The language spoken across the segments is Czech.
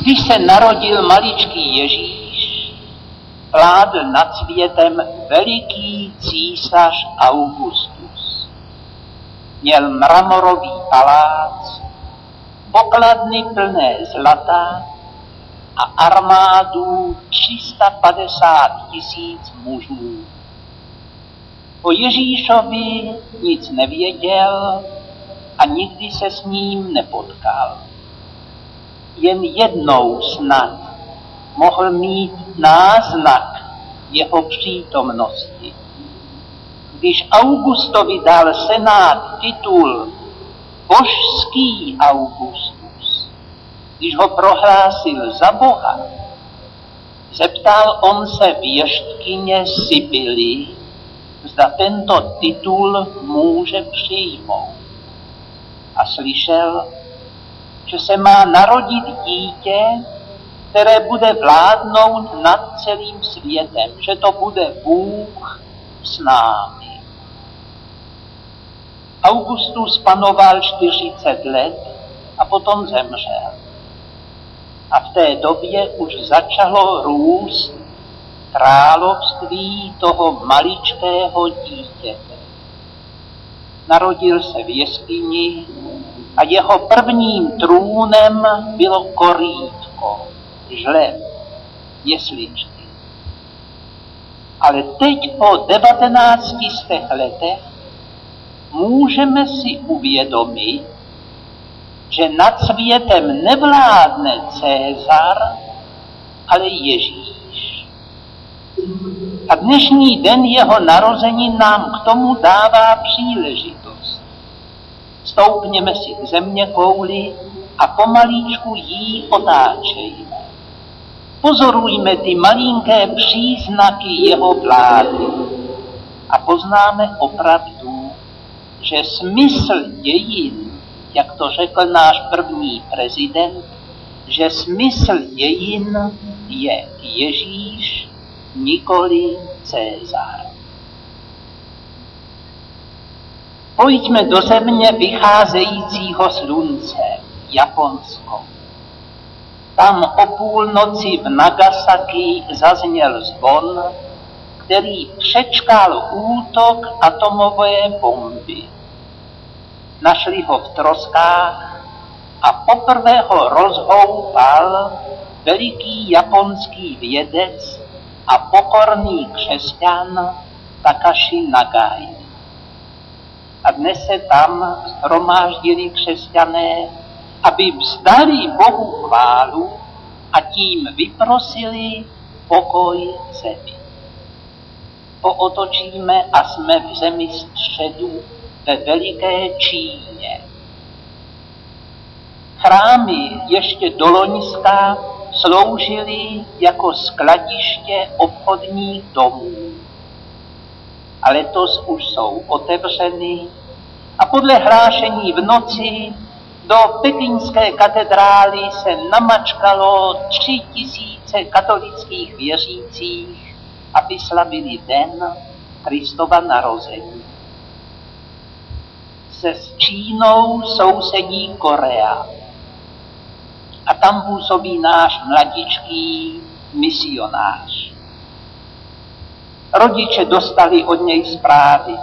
Když se narodil maličký Ježíš, vládl nad světem veliký císař Augustus. Měl mramorový palác, pokladny plné zlata a armádu 350 000 mužů. O Ježíšovi nic nevěděl a nikdy se s ním nepotkal. Jen jednou snad mohl mít náznak jeho přítomnosti. Když Augustovi dal senát titul Božský Augustus, když ho prohlásil za Boha, zeptal on se věštkyně Sibily, zda tento titul může přijmout. A slyšel, že se má narodit dítě, které bude vládnout nad celým světem, že to bude Bůh s námi. Augustus panoval 40 let a potom zemřel. A v té době už začalo růst království toho maličkého dítěte. Narodil se v jeskyni a jeho prvním trůnem bylo korýtko, žleb, jesličky. Ale teď po 1900 letech můžeme si uvědomit, že nad světem nevládne César, ale Ježíš. A dnešní den jeho narození nám k tomu dává příležitost. Stoupněme si k zeměkouli a pomalíčku jí otáčejme. Pozorujme ty malinké příznaky jeho vlády a poznáme opravdu, že smysl dějin, jak to řekl náš první prezident, že smysl dějin je Ježíš, nikoli César. Pojďme do země vycházejícího slunce, Japonsko. Tam o půlnoci v Nagasaki zazněl zvon, který přečkal útok atomové bomby. Našli ho v troskách a poprvé ho rozhoupal veliký japonský vědec a pokorný křesťan Takashi Nagai. A dnes se tam shromáždili křesťané, aby vzdali Bohu chválu a tím vyprosili pokoj zemi. Pootočíme a jsme v zemi středu ve veliké Číně. Chrámy ještě do loňska sloužily jako skladiště obchodních domů. A letos už jsou otevřeny a podle hlášení v noci do pekingské katedrály se namačkalo 3000 katolických věřících, aby slavili den Kristova narození. Se s Čínou sousedí Korea a tam působí náš mladičký misionář. Rodiče dostali od něj zprávy.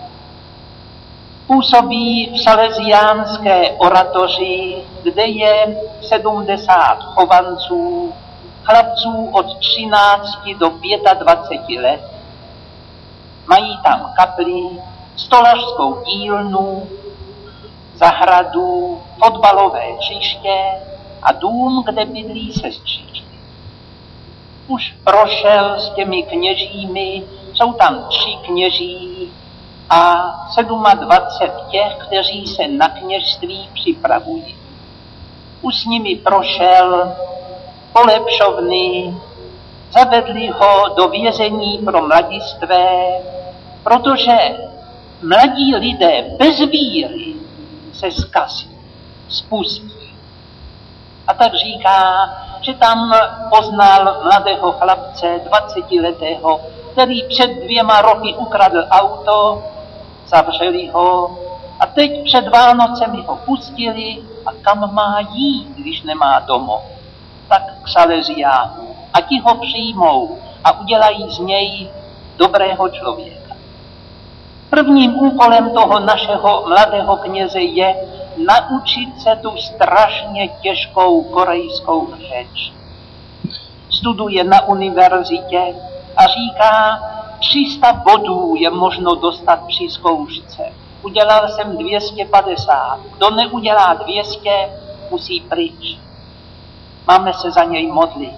Působí v salesiánské oratoři, kde je 70 chovanců, chlapců od 13 do 25 let. Mají tam kapli, stolařskou dílnu, zahradu, fotbalové hřiště a dům, kde bydlí sestřičky. Už prošel s těmi kněžími, jsou tam 3 kněží a 27 těch, kteří se na kněžství připravují. Už s nimi prošel polepšovny, zavedli ho do vězení pro mladistvé, protože mladí lidé bez víry se zkazí, spustí. A tak říká, že tam poznal mladého chlapce, 20letého, který před 2 roky ukradl auto, zavřeli ho a teď před Vánocemi ho pustili a kam má jít, když nemá domov. Tak k Salesiánům a ti ho přijmou a udělají z něj dobrého člověka. Prvním úkolem toho našeho mladého kněze je naučit se tu strašně těžkou korejskou řeč. Studuje na univerzitě a říká, 300 bodů je možno dostat při zkoušce. Udělal jsem 250. Kdo neudělá 200, musí pryč. Máme se za něj modlit.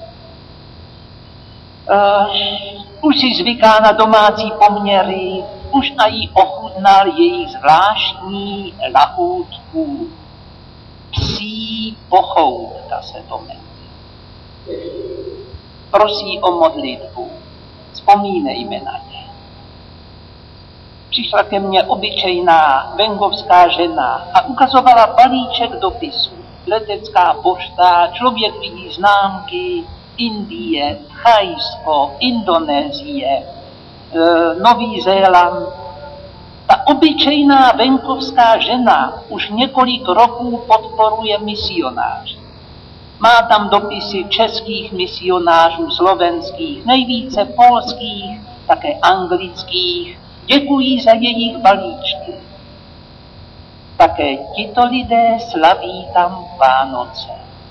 Už si zvyká na domácí poměry, už i ochutnal jejich zvláštní lahůdku. Psí pochoutka se to jmenuje. Prosí o modlitbu. Vzpomínejme na ně. Přišla ke mně obyčejná venkovská žena a ukazovala balíček dopisů. Letecká pošta, člověk vidí známky, Indie, Thajsko, Indonésie, Nový Zéland. Ta obyčejná venkovská žena už několik roků podporuje misionáře. Má tam dopisy českých misionářů, slovenských, nejvíce polských, také anglických. Děkují za jejich balíčky. Také tito lidé slaví tam Vánoce.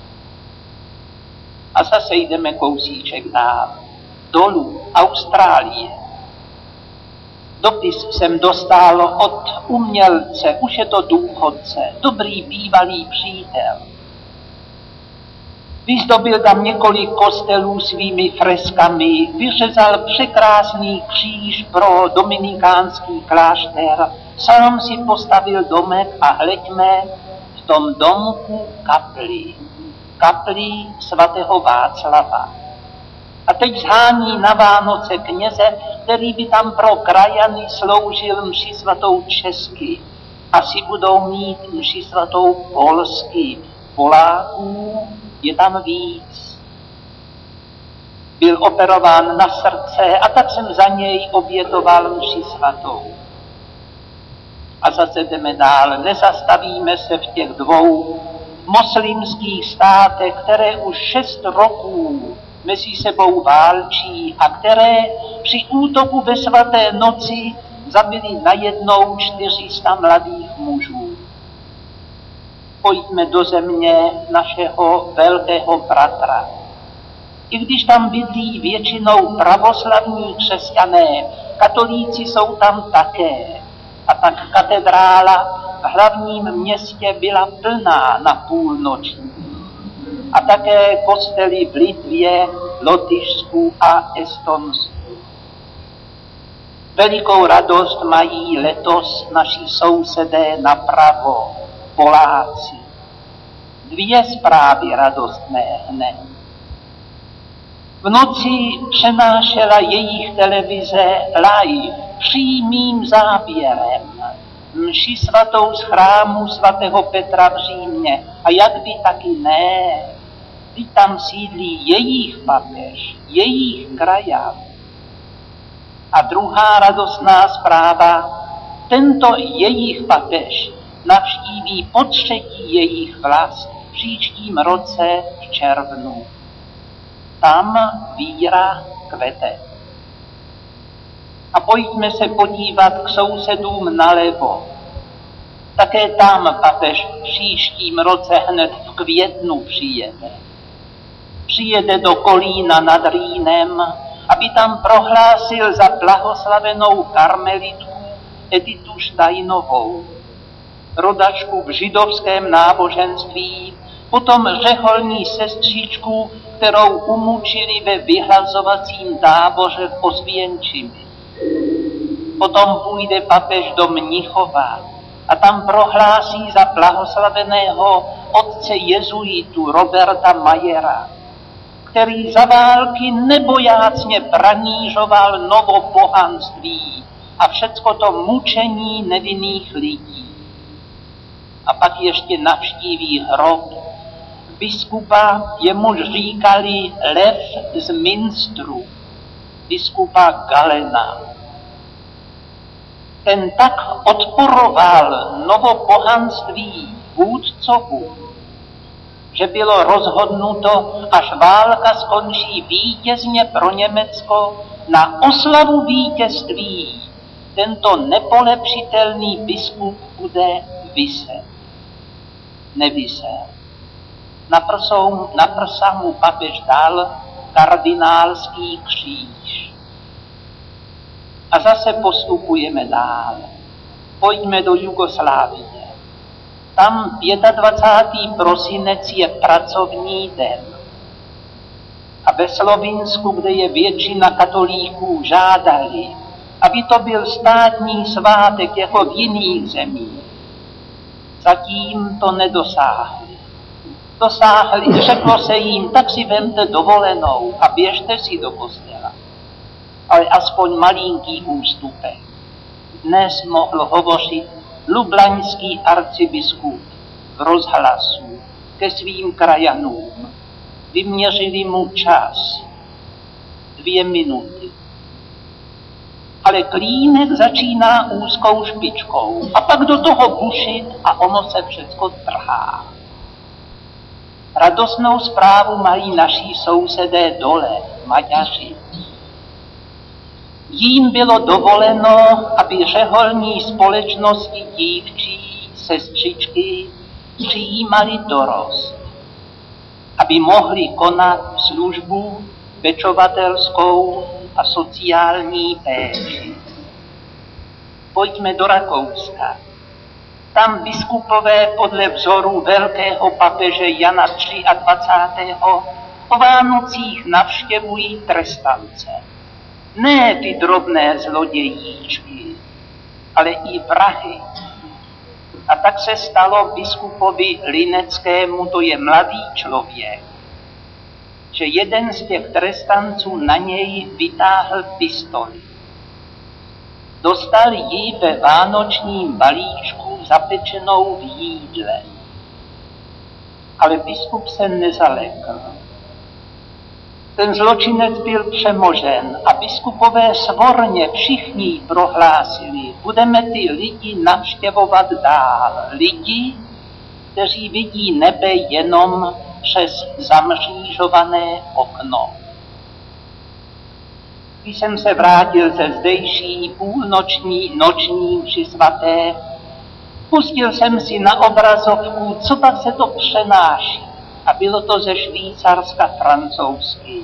A zase jdeme kousíček dál. Dolů, Austrálie. Dopis jsem dostal od umělce, už je to důchodce, dobrý bývalý přítel. Vyzdobil tam několik kostelů svými freskami, vyřezal překrásný kříž pro dominikánský klášter, sám si postavil domek a hleďme, v tom domku kapli svatého Václava. A teď zhání na Vánoce kněze, který by tam pro krajany sloužil mši svatou česky. Asi budou mít mši svatou polsky. Poláků je tam víc. Byl operován na srdce a tak jsem za něj obětoval mši svatou. A zase jdeme dál, nezastavíme se v těch dvou moslimských státech, které už 6 roků mezi sebou válčí a které při útoku ve svaté noci zabili najednou 400 mladých mužů. Pojďme do země našeho velkého bratra. I když tam bydlí většinou pravoslavní křesťané, katolíci jsou tam také. A tak katedrála v hlavním městě byla plná na půlnoční. A také kostely v Litvě, Lotyšsku a Estonsku. Velikou radost mají letos naši sousedé napravo, Poláci. 2 zprávy radostné hned. V noci přenášela jejich televize live přímým záběrem mši svatou z chrámu svatého Petra v Římě. A jak by taky ne, když tam sídlí jejich papež, jejich krajan. A druhá radostná zpráva, tento jejich papež navštíví potřetí jejich vlast v příštím roce v červnu. Tam víra kvete. A pojďme se podívat k sousedům nalevo. Také tam papež v příštím roce hned v květnu přijede. Přijede do Kolína nad Rýnem, aby tam prohlásil za blahoslavenou karmelitku Editu Štajnovou, rodačku v židovském náboženství, potom řeholní sestřičku, kterou umučili ve vyhlazovacím táboře v Osvěnčimi. Potom půjde papež do Mnichova a tam prohlásí za blahoslaveného otce jezuitu Roberta Mayera, který za války nebojácně pranířoval novopohanství a všecko to mučení nevinných lidí. A pak ještě navštíví hrob biskupa, jemuž říkali Lev z Minstru, biskupa Galena. Ten tak odporoval novopohanství vůdcovům, že bylo rozhodnuto, až válka skončí vítězně pro Německo, na oslavu vítězství tento nepolepšitelný biskup bude viset. Nevysel. Na prsa mu papež dal kardinálský kříž. A zase postupujeme dál. Pojďme do Jugoslávie. Tam 25. prosinec je pracovní den. A ve Slovinsku, kde je většina katolíků, žádali, aby to byl státní svátek jako v jiných zemích. Zatím to nedosáhli. Řeklo se jim, tak si vemte dovolenou a běžte si do kostela. Ale aspoň malinký ústupek. Dnes mohl hovořit lublaňský arcibiskup v rozhlasu ke svým krajanům. Vyměřili mu čas 2 minuty. Ale klínek začíná úzkou špičkou a pak do toho bušit a ono se všechno trhá. Radostnou zprávu mají naši sousedé dole, Maďaři. Jím bylo dovoleno, aby řeholní společnosti dívčí, sestřičky přijímali dorost, aby mohli konat službu pečovatelskou a sociální péči. Pojďme do Rakouska. Tam biskupové podle vzoru velkého papeže Jana 23. o Vánocích navštěvují trestance. Ne ty drobné zlodějíčky, ale i vrahy. A tak se stalo biskupovi Lineckému, to je mladý člověk, že jeden z těch trestanců na něj vytáhl pistoli. Dostal ji ve vánočním balíčku zapečenou v jídle. Ale biskup se nezalekl. Ten zločinec byl přemožen a biskupové svorně všichni prohlásili, budeme ty lidi navštěvovat dál. Lidi, kteří vidí nebe jenom přes zamřížované okno. Když jsem se vrátil ze zdejší noční mši svaté, pustil jsem si na obrazovku, co pak se to přenáší. A bylo to ze Švýcarska francouzsky.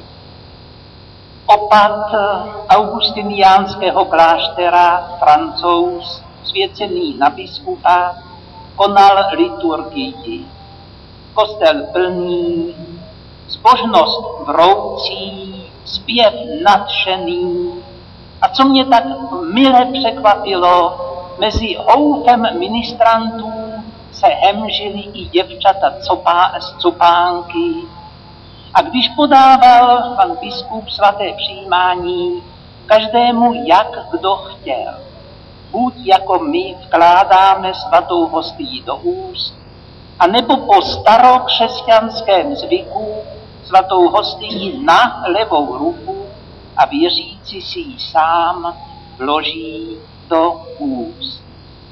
Opat augustiniánského kláštera, Francouz, svěcený na biskupa, konal liturgii. Kostel plný, zbožnost vroucí, zpěv nadšený. A co mě tak mile překvapilo, mezi houfem ministrantů se hemžili i děvčata z copánky. A když podával pan biskup svaté přijímání, každému jak kdo chtěl. Buď jako my vkládáme svatou hostii do úst, anebo po starokřesťanském zvyku svatou hostii na levou ruku a věřící si ji sám vloží do úst.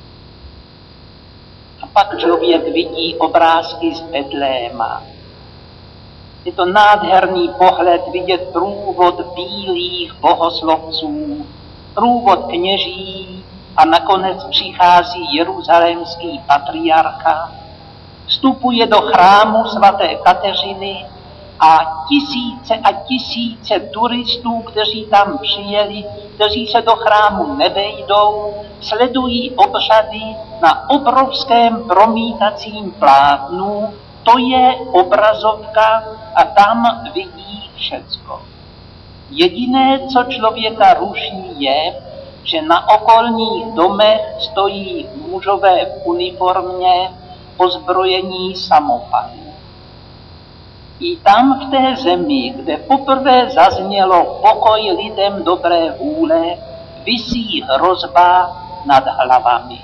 A pak člověk vidí obrázky z Betléma. Je to nádherný pohled vidět průvod bílých bohoslovců, průvod kněží a nakonec přichází jeruzalémský patriarcha, vstupuje do chrámu svaté Kateřiny a tisíce turistů, kteří tam přijeli, kteří se do chrámu nevejdou, sledují obřady na obrovském promítacím plátnu. To je obrazovka a tam vidí všecko. Jediné, co člověka ruší, je, že na okolních domech stojí mužové v uniformě ozbrojení samopaly. I tam v té zemi, kde poprvé zaznělo pokoj lidem dobré vůle, visí hrozba nad hlavami.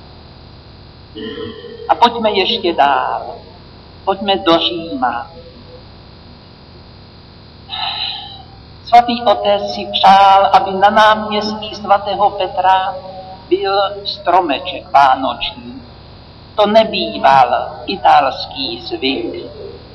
A pojďme ještě dál. Pojďme do Říma. Svatý otec si přál, aby na náměstí svatého Petra byl stromeček vánoční. To nebýval italský zvyk.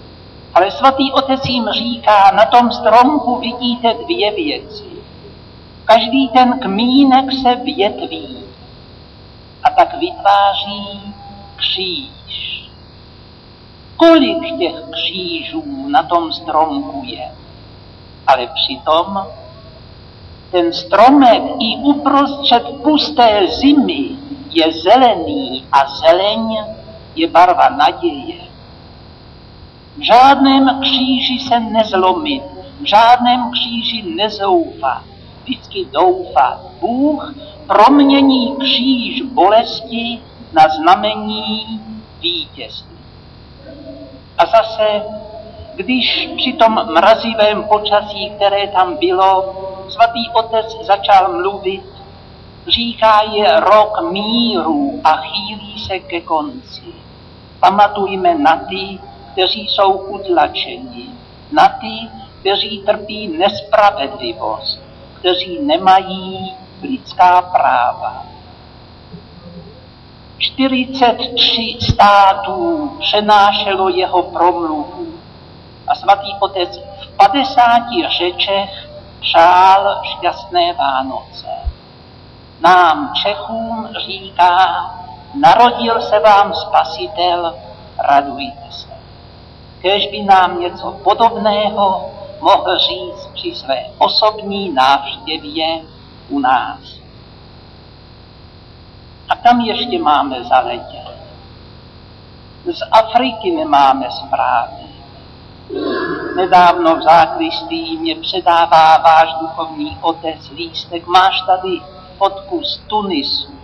Ale svatý otec jim říká, na tom stromku vidíte dvě věci. Každý ten kmínek se větví a tak vytváří kříž. Kolik těch křížů na tom stromku je? Ale přitom ten stromek i uprostřed pusté zimy je zelený a zeleň je barva naděje. V žádném kříži se nezlomit, v žádném kříži nezoufat, vždycky doufat. Bůh promění kříž bolesti na znamení vítězství. A zase, když při tom mrazivém počasí, které tam bylo, svatý otec začal mluvit, říká, je rok míru a chýlí se ke konci. Pamatujme na ty, kteří jsou utlačeni, na ty, kteří trpí nespravedlivost, kteří nemají lidská práva. 43 států přenášelo jeho promluvu a svatý otec v 50 řečech přál šťastné Vánoce. Nám Čechům říká, narodil se vám Spasitel, radujte se. Kéž by nám něco podobného mohl říct při své osobní návštěvě u nás. A tam ještě máme zaletět. Z Afriky nemáme zprávy. Nedávno v zákristii mě předává váš duchovní otec lístek. Máš tady fotku z Tunisu.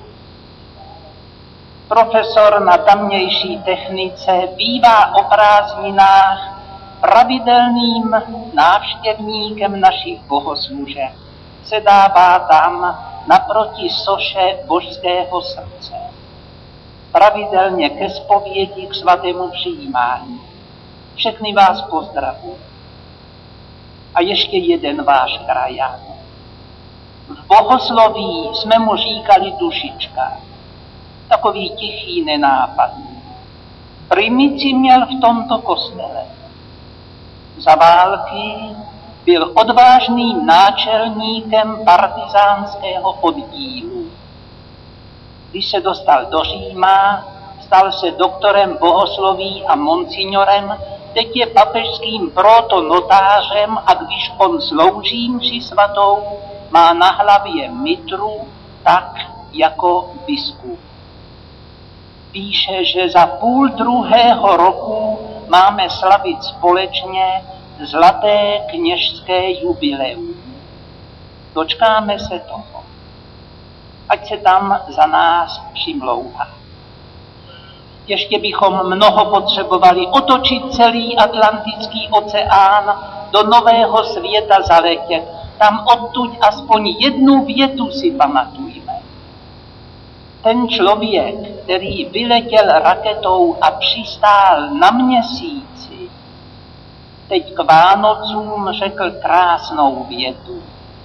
Profesor na tamnější technice bývá o prázdninách pravidelným návštěvníkem našich bohoslužeb. Sedává tam naproti soše Božského srdce. Pravidelně ke zpovědi, k svatému přijímání. Všechny vás pozdravuji. A ještě jeden váš krajan. V bohosloví jsme mu říkali Dušička. Takový tichý, nenápadný. Primici měl v tomto kostele. Za války byl odvážným náčelníkem partizánského oddílu. Když se dostal do Říma, stal se doktorem bohosloví a monsignorem, teď je papežským protonotářem a když on slouží mši svatou, má na hlavě mitru tak jako biskup. Píše, že za 2,5 roku máme slavit společně zlaté kněžské jubileum. Dočkáme se toho. Ať se tam za nás přimlouvá. Ještě bychom mnoho potřebovali otočit celý Atlantický oceán, do nového světa zaletět. Tam odtud aspoň jednu větu si pamatujme. Ten člověk, který vyletěl raketou a přistál na Měsíci, teď k Vánocům řekl krásnou větu.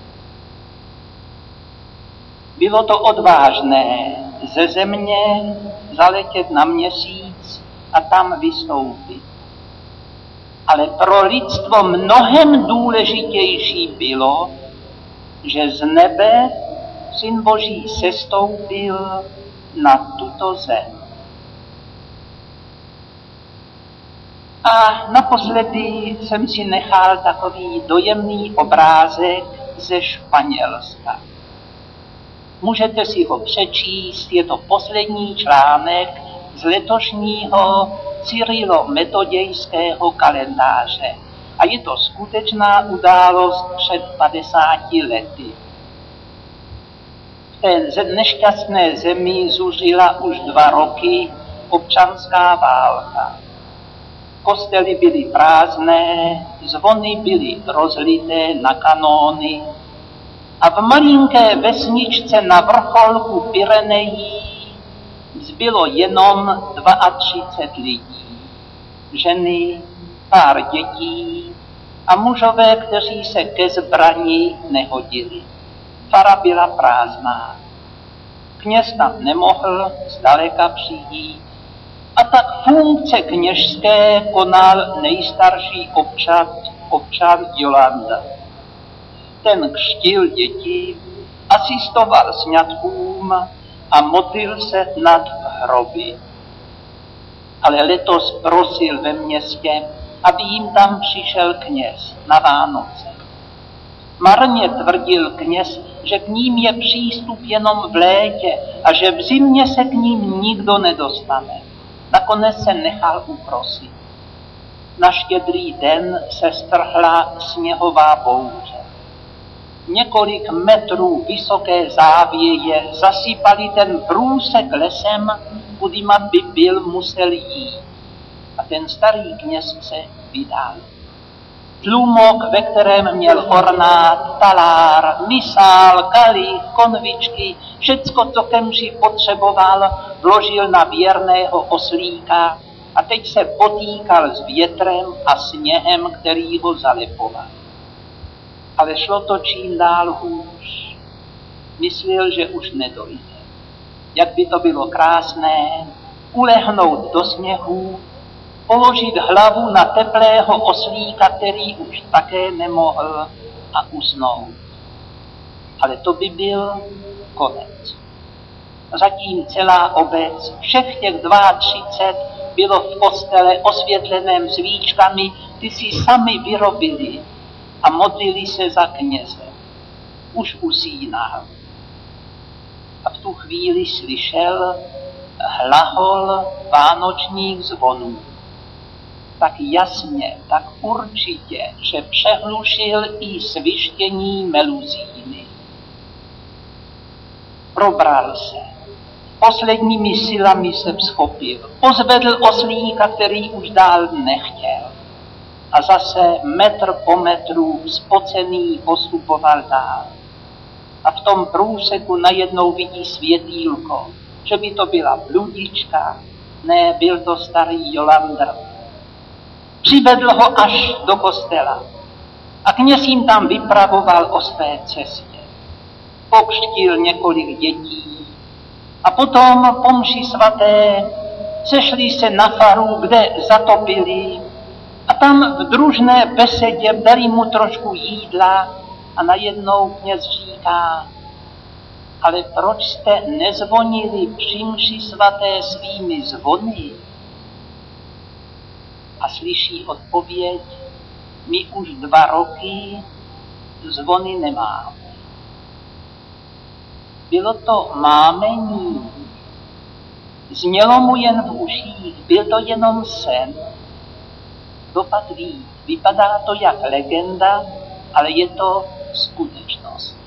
Bylo to odvážné ze Země zaletět na Měsíc a tam vystoupit. Ale pro lidstvo mnohem důležitější bylo, že z nebe Syn Boží sestoupil na tuto zem. A naposledy jsem si nechal takový dojemný obrázek ze Španělska. Můžete si ho přečíst, je to poslední článek z letošního Cyrilo-metodějského kalendáře. A je to skutečná událost před 50 lety. V té nešťastné zemi zuřila už 2 roky občanská válka. Kostely byly prázdné, zvony byly rozlité na kanóny a v malinké vesničce na vrcholku Pyrenejí zbylo jenom 32 lidí. Ženy, pár dětí a mužové, kteří se ke zbrani nehodili. Fara byla prázdná. Kněz tam nemohl zdaleka přijít. A tak funkce kněžské konal nejstarší občan Jolanda. Ten křtil děti, asistoval sňatkům a modlil se nad hroby. Ale letos prosil ve městě, aby jim tam přišel kněz na Vánoce. Marně tvrdil kněz, že k ním je přístup jenom v létě a že v zimě se k ním nikdo nedostane. Nakonec se nechal uprosit. Na Štědrý den se strhla sněhová bouře. Několik metrů vysoké závěje zasypaly ten průsek lesem, kudýma by byl musel jít. A ten starý kněz se vydal. Tlumok, ve kterém měl ornát, talár, misál, kalich, konvičky, všecko, co kemži potřeboval, vložil na věrného oslíka a teď se potýkal s větrem a sněhem, který ho zalepoval. Ale šlo to čím dál hůř. Myslel, že už nedojde. Jak by to bylo krásné, ulehnout do sněhu, položit hlavu na teplého oslíka, který už také nemohl, a usnout. Ale to by byl konec. Zatím celá obec, všech těch 32 bylo v kostele osvětleném svíčkami, ty si sami vyrobili a modlili se za kněze. Už usínal. A v tu chvíli slyšel hlahol vánočních zvonů. Tak jasně, tak určitě, že přehlušil i svištění meluzíny. Probral se. Posledními silami se vzchopil. Pozvedl oslíka, který už dál nechtěl. A zase metr po metru spocený postupoval dál. A v tom průseku najednou vidí světýlko, že by to byla bludička, ne, byl to starý Jolandr. Přivedl ho až do kostela a kněz jim tam vypravoval o své cestě. Pokřtil několik dětí a potom po mši svaté sešli se na faru, kde zatopili a tam v družné besedě dali mu trošku jídla a najednou kněz říká: ale proč jste nezvonili při mši svaté svými zvony? A slyší odpověď: my už 2 roky zvony nemáme. Bylo to mámení. Znělo mu jen v uších, byl to jenom sen. Kdo pak ví, vypadá to jak legenda, ale je to skutečnost.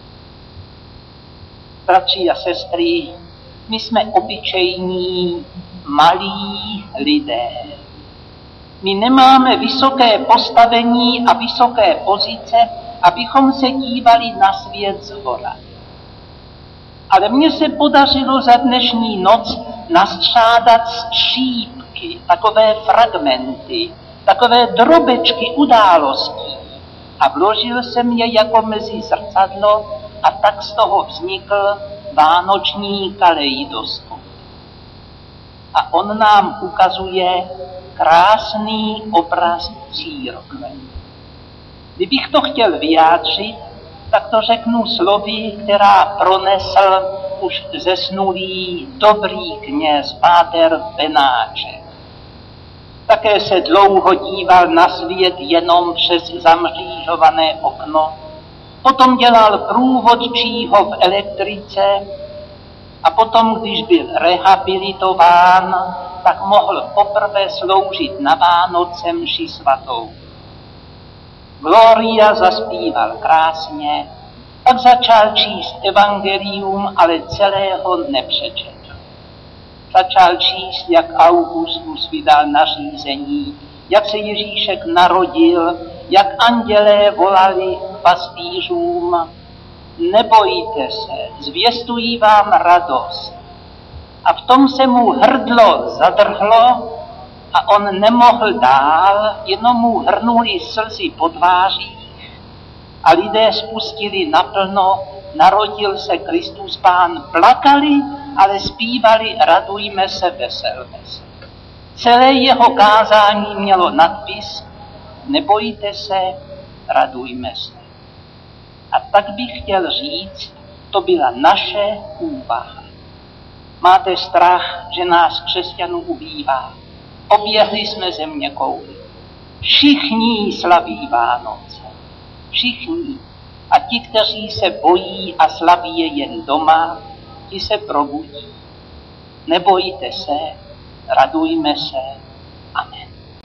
Bratři a sestry, my jsme obyčejní, malí lidé. My nemáme vysoké postavení a vysoké pozice, abychom se dívali na svět zhora. Ale mně se podařilo za dnešní noc nastřádat střípky, takové fragmenty, takové drobečky událostí a vložil jsem je jako mezi zrcadlo a tak z toho vznikl vánoční kaleidoskop. A on nám ukazuje krásný obraz církve. Kdybych to chtěl vyjádřit, tak to řeknu slovy, která pronesl už zesnulý dobrý kněz páter Benáček. Také se dlouho díval na svět jenom přes zamřížované okno. Potom dělal průvodčího v elektrice a potom, když byl rehabilitován, tak mohl poprvé sloužit na Vánoce mši svatou. Gloria zaspíval krásně, pak začal číst evangelium, ale celého nepřečetl. Začal číst, jak Augustus vydal nařízení, jak se Ježíšek narodil, jak andělé volali k pastýřům: nebojte se, zvěstují vám radost. A v tom se mu hrdlo zadrhlo a on nemohl dál, jenom mu hrnuli slzy po tvářích a lidé spustili naplno: narodil se Kristus Pán. Plakali, ale zpívali: radujme se, veselme se. Celé jeho kázání mělo nadpis Nebojte se, radujme se. A tak bych chtěl říct, to byla naše úvaha. Máte strach, že nás křesťanů ubývá. Oběhli jsme země kouli. Všichni slaví Vánoce. Všichni. A ti, kteří se bojí a slaví je jen doma, ti se probudí. Nebojte se, radujme se. Amen.